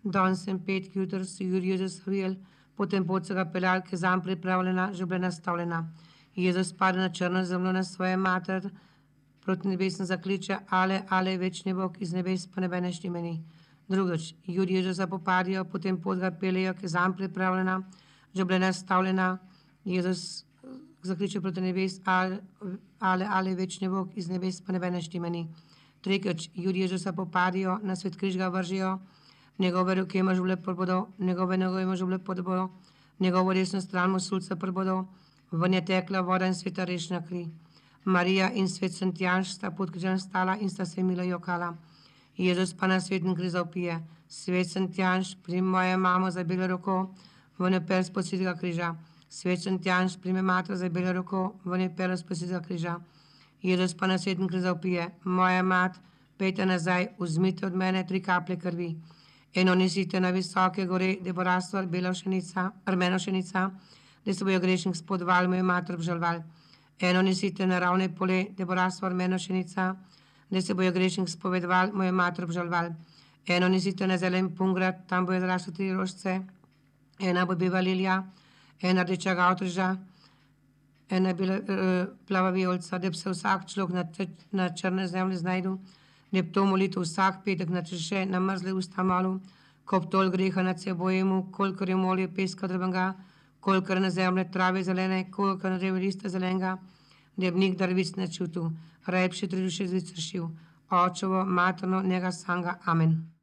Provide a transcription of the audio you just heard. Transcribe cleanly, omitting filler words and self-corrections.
Danes in petki, jutri so Juriju zaslovili, potem pot so ga peljali, ki je zanj pripravljena, že bila nastavljena. Jezus pade na črno zemljo na svoje mater, proti nebesem zakliče, ale, večni Bog, iz nebes pa nebene štimeni. Drugič, Judi Jezusa popadijo, potem pot ga peljejo, ki je zanj pripravljena, že bila nastavljena. Jezus zakliče proti nebes, ale, večni Bog, iz nebes pa nebene štimeni. Tretjič, Judi Jezusa popadijo, na svet križ ga vržijo, njegove roke ima živle prbodo, njegove noge ima živle podobo, njegovo desno stran mu sulca prbodo, v nje tekla voda in sveta rešna kri. Marija in svet Santijanž sta pod križem stala in sta se milo jokala. Jezus pa na svetnem križu vpije: Svet Santijanž, primi mojo mamo za belo roko, v njo pel spod svetega križa. Svet Santijanž, primi mater za belo roko, v njo pel spod svetega križa. Jezus pa na svetnem križu vpije: Moja mat, pejte nazaj, vzmite od mene 3 kaplje krvi. Eno nesite na visoke gore, da bo rasla rumena pšenica, da se bojo grešnik spodval, mojo mater obžaloval. Eno nesite na ravne pole, da bo rasla rumena pšenica, da se bojo grešnik spovedoval, mojo mater obžaloval. Eno nesite na zelen pungrad, tam bojo zrasle 3 rožice, ena bo bela lilija, ena rdeča gavtriža, ena bela plava vijolica, da bi se vsak človek na črne zemlji znajdu, da bi to molitev vsak petek na češe, na mrzle usta malu, ko bi tol greha nad sebojemu, kolikor je molje peska drvenga, kolikor na zemlje trave zelene, kolikor na drevo lista zelenega, da bi nikdar vic ne čutil, rajpši 3 duše zvic rešil. Očevo, materno, njega samega. Amen.